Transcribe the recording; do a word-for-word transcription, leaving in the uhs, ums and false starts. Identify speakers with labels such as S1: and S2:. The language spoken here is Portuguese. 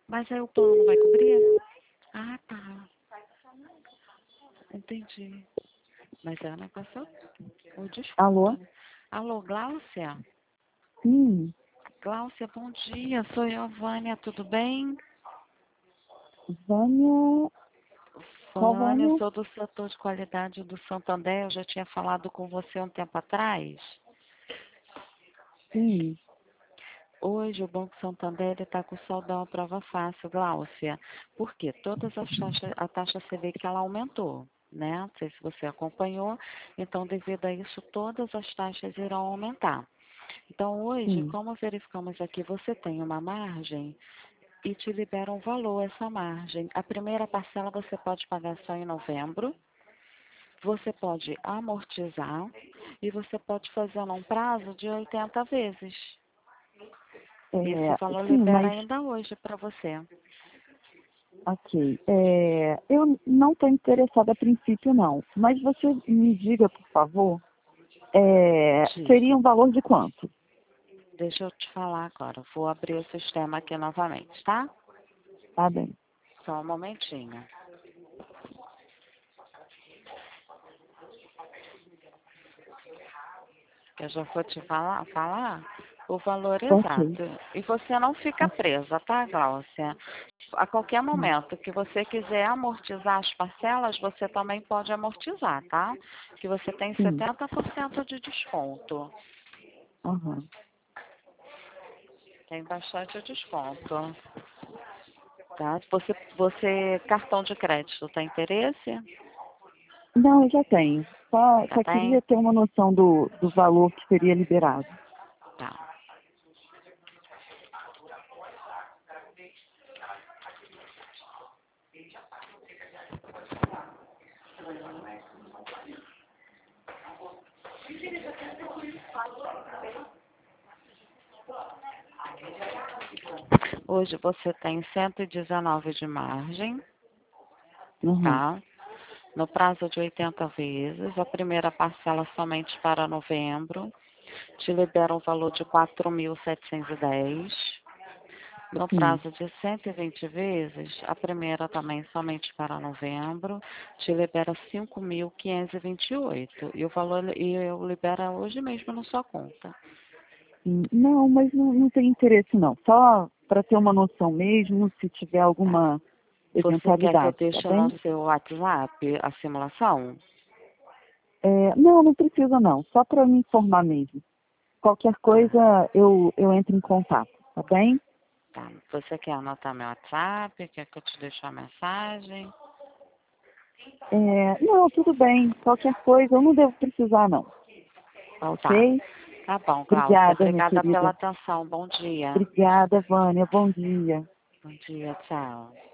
S1: Mas aí o plano não vai cobrir? Ah, tá. Entendi. Mas ela não passou o
S2: Alô?
S1: desconto. Alô, Gláucia?
S2: Sim,
S1: Gláucia, bom dia. Sou eu, Vânia, tudo bem?
S2: Vânia. Qual
S1: Vânia, eu
S2: Vânia?
S1: sou do setor de qualidade do Santander. Eu já tinha falado com você um tempo atrás.
S2: Sim.
S1: Hoje o Banco Santander está com soldão à prova fácil, Gláucia. Por quê? Todas as taxas, a taxa Selic ela aumentou, né? Não sei se você acompanhou. Então, devido a isso, todas as taxas irão aumentar. Então, hoje,
S2: Sim.
S1: como verificamos aqui, você tem uma margem e te libera um valor essa margem. A primeira parcela você pode pagar só em novembro. Você pode amortizar e você pode fazer num prazo de oitenta vezes. Esse
S2: É,
S1: valor
S2: sim,
S1: libera
S2: mas
S1: ainda hoje para você.
S2: ok. É, eu não estou interessada a princípio, não. Mas você me diga, por favor, é, seria
S1: Diga.
S2: um valor de quanto?
S1: Deixa eu te falar agora. Vou abrir o sistema aqui novamente, tá?
S2: Tá bem.
S1: Só um momentinho. Eu já vou te falar, falar o valor
S2: Ok.
S1: exato. E você não fica presa, tá, Gláucia? A qualquer
S2: Sim.
S1: momento que você quiser amortizar as parcelas, você também pode amortizar, tá? Que você tem
S2: Sim.
S1: setenta por cento de desconto.
S2: Aham.
S1: Tem bastante desconto. Tá? Você, você, cartão de crédito, tem interesse?
S2: Não, eu já tenho. Só,
S1: Já
S2: só
S1: tem?
S2: queria ter uma noção do, do valor que seria liberado.
S1: Tá. Hoje você tem cento e dezenove de margem,
S2: Uhum.
S1: tá? No prazo de oitenta vezes, a primeira parcela somente para novembro, te libera um valor de quatro mil setecentos e dez. No
S2: Sim.
S1: prazo de cento e vinte vezes, a primeira também somente para novembro, te libera cinco mil quinhentos e vinte e oito. E o valor e eu libera hoje mesmo na sua conta.
S2: Sim. Não, mas não, não tem interesse, não. Só para ter uma noção mesmo, se tiver
S1: Tá?
S2: alguma
S1: Você quer que eu
S2: eventualidade, tá
S1: deixe no
S2: bem?
S1: seu WhatsApp a simulação?
S2: É, não, não precisa não, só para me informar mesmo. Qualquer
S1: Tá,
S2: coisa eu, eu entro em contato, tá bem?
S1: tá. Você quer anotar meu WhatsApp? Quer que eu te deixe uma mensagem?
S2: É, não, tudo bem, qualquer coisa eu não devo precisar não, tá
S1: Tá.
S2: ok?
S1: Tá bom, Cláudia.
S2: Obrigada, minha
S1: Obrigada pela
S2: querida.
S1: atenção. Bom dia.
S2: Obrigada, Vânia, bom dia.
S1: Bom dia, tchau.